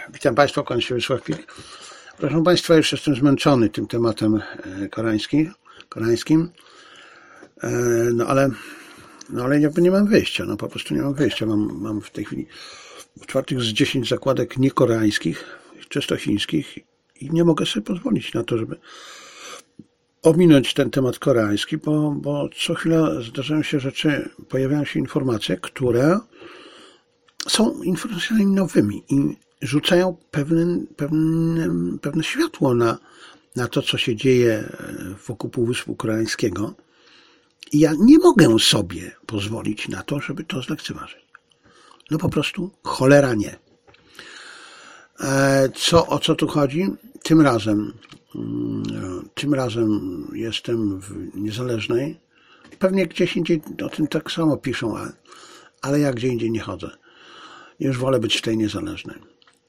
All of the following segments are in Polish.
Witam Państwa, kłaniam się Wiesław Pilik. Proszę Państwa, już jestem zmęczony tym tematem koreańskim, ale nie mam wyjścia, po prostu nie mam wyjścia. Mam w tej chwili 4 z 10 zakładek niekoreańskich, czysto chińskich i nie mogę sobie pozwolić na to, żeby ominąć ten temat koreański, bo co chwila zdarzają się rzeczy, pojawiają się informacje, które są informacjami nowymi i rzucają pewne światło na to, co się dzieje wokół Półwyspu Koreańskiego. I ja nie mogę sobie pozwolić na to, żeby to zlekceważyć. No po prostu cholera nie. O co tu chodzi? Tym razem jestem w Niezależnej. Pewnie gdzieś indziej o tym tak samo piszą, ale ja gdzie indziej nie chodzę. Już wolę być w tej Niezależnej.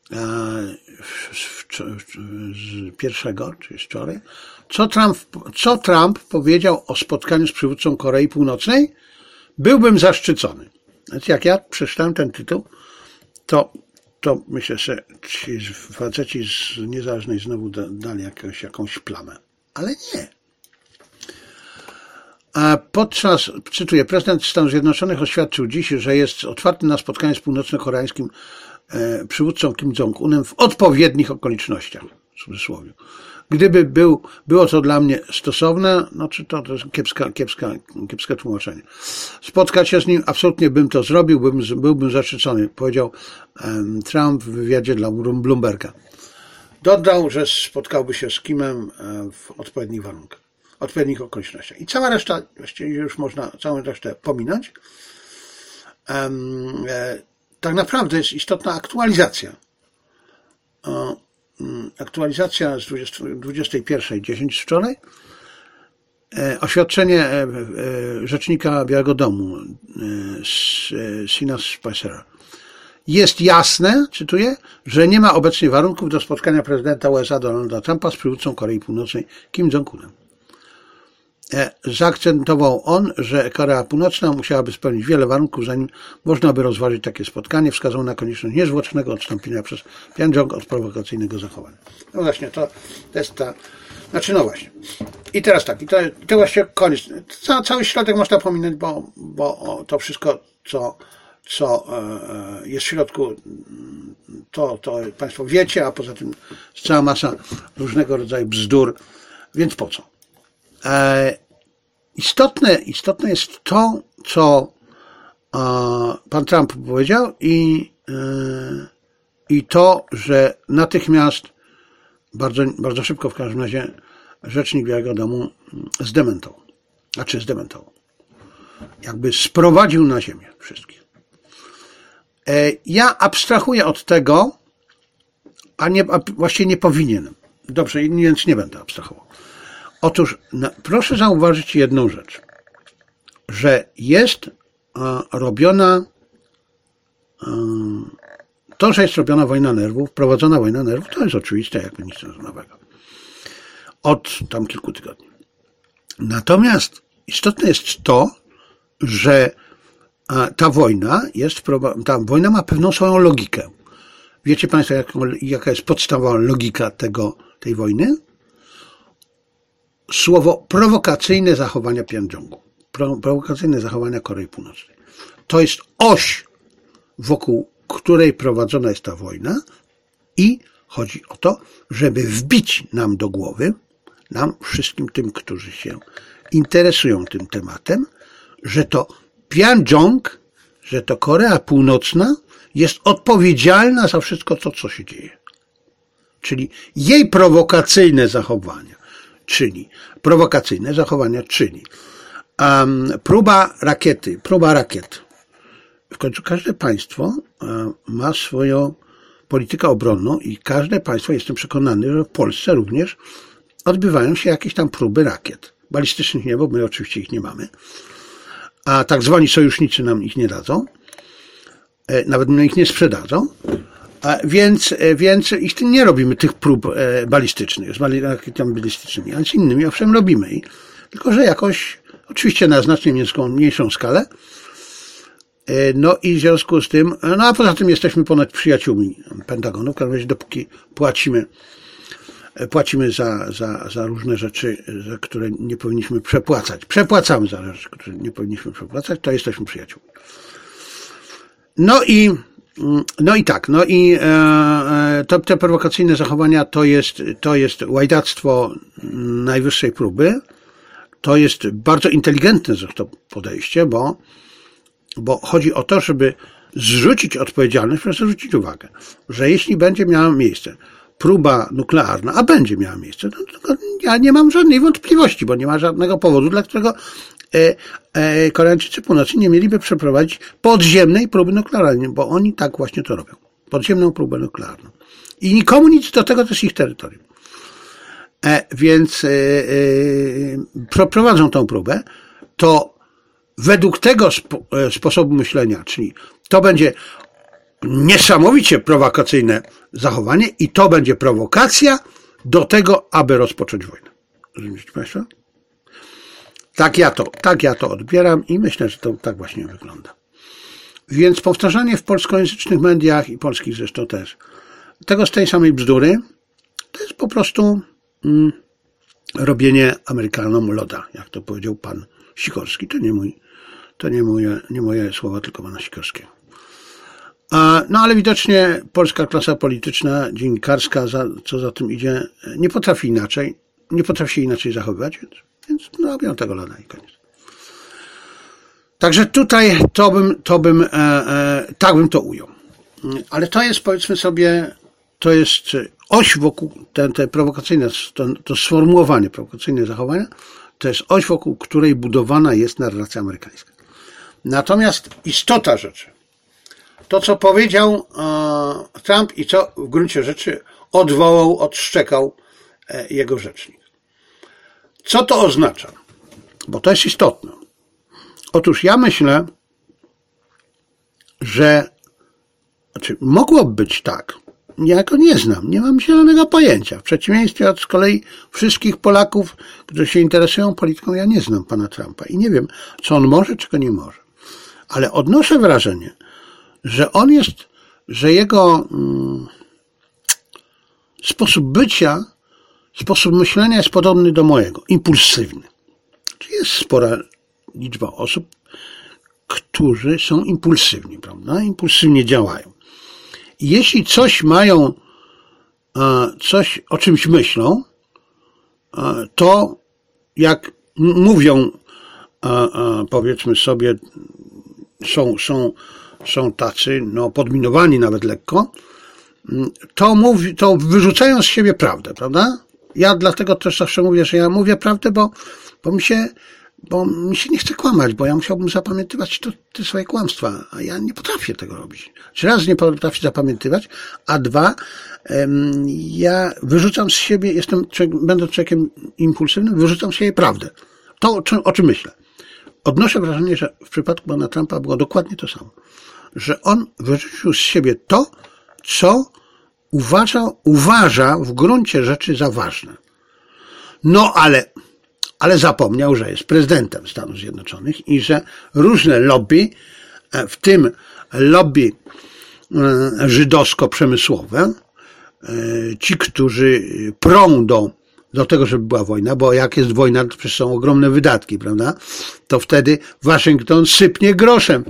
Z pierwszego, czyli wczoraj, co Trump powiedział o spotkaniu z przywódcą Korei Północnej? Byłbym zaszczycony. Więc jak ja przeczytałem ten tytuł, to myślę, że ci faceci z Niezależnej znowu dali jakąś plamę. Ale nie. Cytuję, prezydent Stanów Zjednoczonych oświadczył dziś, że jest otwarty na spotkanie z północno-koreańskim przywódcą Kim Jong-unem w odpowiednich okolicznościach, w cudzysłowie. Gdyby było to dla mnie stosowne, czy to jest kiepskie tłumaczenie. Spotkać się z nim, absolutnie bym to zrobił, byłbym zaszczycony, powiedział Trump w wywiadzie dla Bloomberga. Dodał, że spotkałby się z Kimem w odpowiednich warunkach, odpowiednich okolicznościach. I cała reszta, właściwie już można całą resztę pominąć. Tak naprawdę jest istotna aktualizacja. Aktualizacja z 21:10 wczoraj. Oświadczenie rzecznika Białego Domu Sina Spicera. Jest jasne, cytuję, że nie ma obecnie warunków do spotkania prezydenta USA Donalda Trumpa z przywódcą Korei Północnej Kim Jong-unem. Zaakcentował on, że Korea Północna musiałaby spełnić wiele warunków, zanim można by rozważyć takie spotkanie. Wskazał na konieczność niezwłocznego odstąpienia przez Pjongjang od prowokacyjnego zachowania. No właśnie, to jest ta... no właśnie. I teraz tak, i to właściwie koniec. Cały środek można pominąć, bo to wszystko, co jest w środku, to Państwo wiecie, a poza tym jest cała masa różnego rodzaju bzdur, więc po co? Istotne jest to, co pan Trump powiedział i to, że natychmiast, bardzo szybko w każdym razie, rzecznik Białego Domu zdementował. Jakby sprowadził na ziemię wszystkich. Ja abstrahuję od tego, właściwie nie powinienem. Dobrze, więc nie będę abstrahował. Otóż proszę zauważyć jedną rzecz, że jest robiona, że jest robiona wojna nerwów, prowadzona wojna nerwów, to jest oczywiste, jakby nic nowego. Od tam kilku tygodni. Natomiast istotne jest to, że ta wojna ma pewną swoją logikę. Wiecie Państwo, jaka jest podstawowa logika tej wojny? Słowo prowokacyjne zachowania Pjongjangu, prowokacyjne zachowania Korei Północnej. To jest oś, wokół której prowadzona jest ta wojna i chodzi o to, żeby wbić nam do głowy, nam wszystkim tym, którzy się interesują tym tematem, że to Pjongjang, że to Korea Północna jest odpowiedzialna za wszystko to, co się dzieje. Czyli jej prowokacyjne zachowania, czyli próba rakiet. W końcu każde państwo ma swoją politykę obronną i każde państwo, jestem przekonany, że w Polsce również odbywają się jakieś tam próby rakiet. Balistycznych nie, bo my oczywiście ich nie mamy. A tak zwani sojusznicy nam ich nie dadzą. Nawet nam ich nie sprzedadzą. Więc ich nie robimy, tych prób balistycznych, z rakietami balistycznymi, ale z innymi owszem robimy. Tylko że jakoś, oczywiście na znacznie mniejszą skalę, No i w związku z tym, no a poza tym jesteśmy ponad przyjaciółmi Pentagonu, w każdym razie dopóki płacimy za różne rzeczy, za które nie powinniśmy przepłacać. Przepłacamy za rzeczy, które nie powinniśmy przepłacać, to jesteśmy przyjaciółmi. No i te prowokacyjne zachowania to jest łajdactwo najwyższej próby. To jest bardzo inteligentne zresztą podejście, bo chodzi o to, żeby zrzucić odpowiedzialność, proszę zwrócić uwagę, że jeśli będzie miała miejsce próba nuklearna, a będzie miała miejsce, to ja nie mam żadnej wątpliwości, bo nie ma żadnego powodu, dla którego Koreańczycy Północni nie mieliby przeprowadzić podziemnej próby nuklearnej, bo oni tak właśnie to robią. Podziemną próbę nuklearną. I nikomu nic do tego, to jest ich terytorium. Więc przeprowadzą tą próbę, to według tego sposobu myślenia, czyli to będzie niesamowicie prowokacyjne zachowanie i to będzie prowokacja do tego, aby rozpocząć wojnę. Rozumiecie Państwo? Tak ja to odbieram i myślę, że to tak właśnie wygląda. Więc powtarzanie w polskojęzycznych mediach i polskich zresztą też tego z tej samej bzdury to jest po prostu robienie Amerykanom loda, jak to powiedział pan Sikorski. To nie moje słowa, tylko pana Sikorskiego. No ale widocznie polska klasa polityczna, dziennikarska, co za tym idzie, nie potrafi się inaczej zachowywać, więc robią tego loda i koniec. Także tutaj tak bym to ujął. Ale to jest, powiedzmy sobie, to jest oś wokół, te prowokacyjne, to sformułowanie, prowokacyjne zachowania, to jest oś, wokół której budowana jest narracja amerykańska. Natomiast istota rzeczy, to co powiedział Trump i co w gruncie rzeczy odszczekał jego rzecznik. Co to oznacza? Bo to jest istotne. Otóż ja myślę, że mogłoby być tak, ja go nie znam, nie mam zielonego pojęcia. W przeciwieństwie od z kolei wszystkich Polaków, którzy się interesują polityką, ja nie znam pana Trumpa i nie wiem, co on może, czego nie może. Ale odnoszę wrażenie, że jego sposób bycia, sposób myślenia jest podobny do mojego, impulsywny. Czyli jest spora liczba osób, którzy są impulsywni, prawda? Impulsywnie działają. I jeśli coś o czymś myślą, to jak mówią, powiedzmy sobie, są tacy, podminowani nawet lekko, to wyrzucają z siebie prawdę, prawda? Ja dlatego też zawsze mówię, że ja mówię prawdę, bo mi się nie chce kłamać, bo ja musiałbym zapamiętywać te swoje kłamstwa, a ja nie potrafię tego robić. Raz nie potrafię zapamiętywać, a dwa, ja wyrzucam z siebie, będąc człowiekiem impulsywnym, wyrzucam z siebie prawdę. To, o czym myślę. Odnoszę wrażenie, że w przypadku pana Trumpa było dokładnie to samo. Że on wyrzucił z siebie to, co uważa w gruncie rzeczy za ważne. No ale zapomniał, że jest prezydentem Stanów Zjednoczonych i że różne lobby, w tym lobby żydowsko-przemysłowe, ci, którzy prą do tego, żeby była wojna, bo jak jest wojna, to przecież są ogromne wydatki, prawda? To wtedy Waszyngton sypnie groszem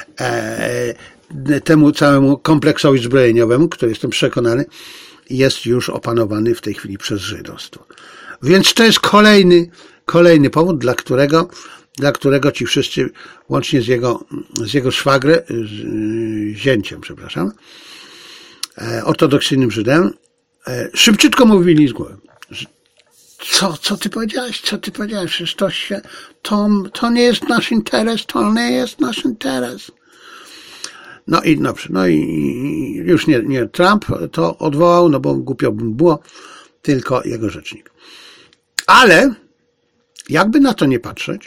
temu całemu kompleksowi zbrojeniowemu, który jestem przekonany, jest już opanowany w tej chwili przez żydostwo. Więc to jest kolejny powód, dla którego ci wszyscy, łącznie z jego zięciem, ortodoksyjnym Żydem, szybciutko mówili z głowy. Co ty powiedziałeś? Przecież to nie jest nasz interes, to nie jest nasz interes. No i dobrze, i już nie Trump to odwołał, bo głupio by było, tylko jego rzecznik. Ale jakby na to nie patrzeć,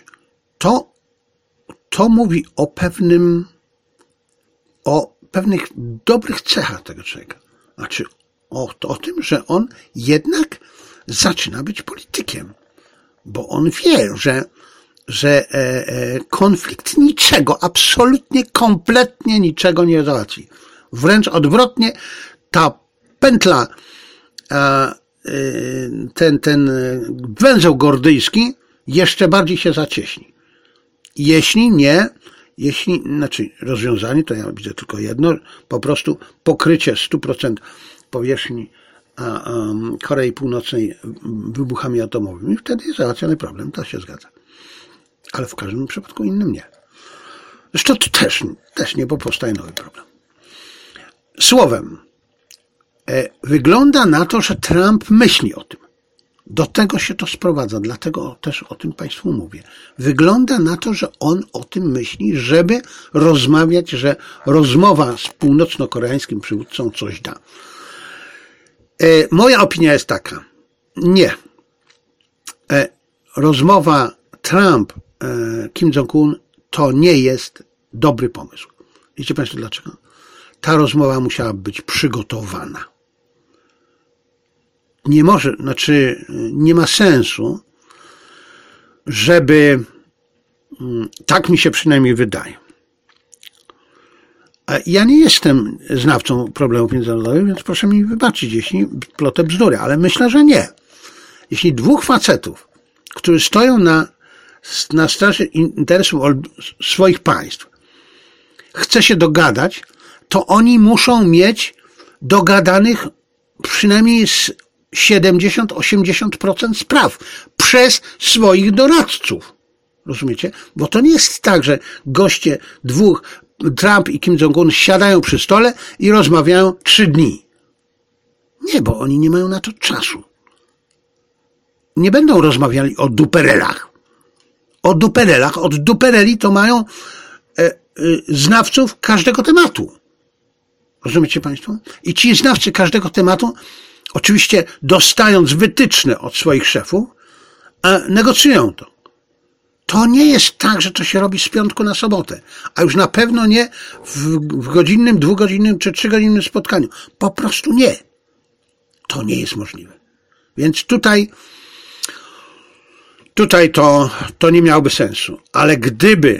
to mówi o pewnych dobrych cechach tego człowieka. Znaczy o tym, że on jednak zaczyna być politykiem. Bo on wie, że konflikt niczego, absolutnie, kompletnie niczego nie załatwi. Wręcz odwrotnie, ta pętla, ten węzeł gordyjski jeszcze bardziej się zacieśni. Znaczy rozwiązanie, to ja widzę tylko jedno, po prostu pokrycie 100% powierzchni Korei Północnej wybuchami atomowymi, wtedy jest załatwiony problem, to się zgadza. Ale w każdym przypadku innym nie. Zresztą to też nie, bo powstaje nowy problem. Słowem, wygląda na to, że Trump myśli o tym. Do tego się to sprowadza, dlatego też o tym Państwu mówię. Wygląda na to, że on o tym myśli, żeby rozmawiać, że rozmowa z północno-koreańskim przywódcą coś da. Moja opinia jest taka. Nie. Rozmowa Trump-Kim Jong-un to nie jest dobry pomysł. Wiecie Państwo dlaczego? Ta rozmowa musiała być przygotowana. Nie ma sensu, żeby, tak mi się przynajmniej wydaje. Ja nie jestem znawcą problemów międzynarodowych, więc proszę mi wybaczyć, jeśli plotę bzdury, ale myślę, że nie. Jeśli dwóch facetów, którzy stoją na straży interesów swoich państw, chce się dogadać, to oni muszą mieć dogadanych przynajmniej 70-80% spraw przez swoich doradców. Rozumiecie? Bo to nie jest tak, że goście dwóch, Trump i Kim Jong-un, siadają przy stole i rozmawiają 3 dni. Nie, bo oni nie mają na to czasu. Nie będą rozmawiali o duperelach. Od dupereli to mają znawców każdego tematu. Rozumiecie Państwo? I ci znawcy każdego tematu, oczywiście dostając wytyczne od swoich szefów, negocjują to. To nie jest tak, że to się robi z piątku na sobotę, a już na pewno nie w godzinnym, 2-godzinnym czy 3-godzinnym spotkaniu. Po prostu nie. To nie jest możliwe. Więc tutaj to nie miałoby sensu. Ale gdyby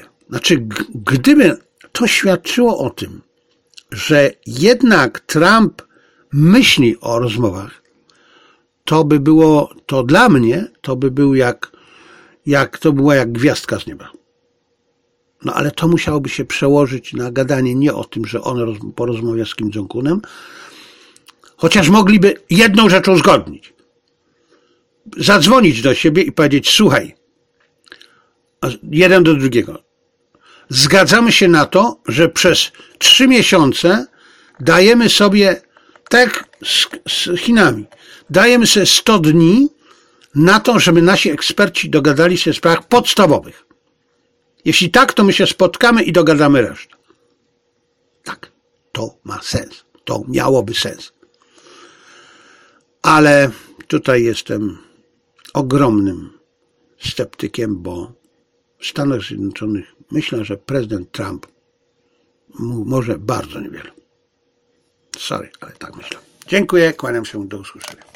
to świadczyło o tym, że jednak Trump myśli o rozmowach, to dla mnie, to by był to była jak gwiazdka z nieba. No ale to musiałoby się przełożyć na gadanie nie o tym, że on porozmawia z Kim Jong-unem, chociaż mogliby jedną rzecz uzgodnić. Zadzwonić do siebie i powiedzieć, słuchaj, jeden do drugiego, zgadzamy się na to, że przez 3 miesiące dajemy sobie, tak z Chinami, dajemy sobie 100 dni na to, żeby nasi eksperci dogadali się w sprawach podstawowych. Jeśli tak, to my się spotkamy i dogadamy resztę. Tak, to ma sens. To miałoby sens. Ale tutaj jestem ogromnym sceptykiem, bo w Stanach Zjednoczonych myślę, że prezydent Trump może bardzo niewiele. Sorry, ale tak myślę. Dziękuję, kłaniam się, do usłyszenia.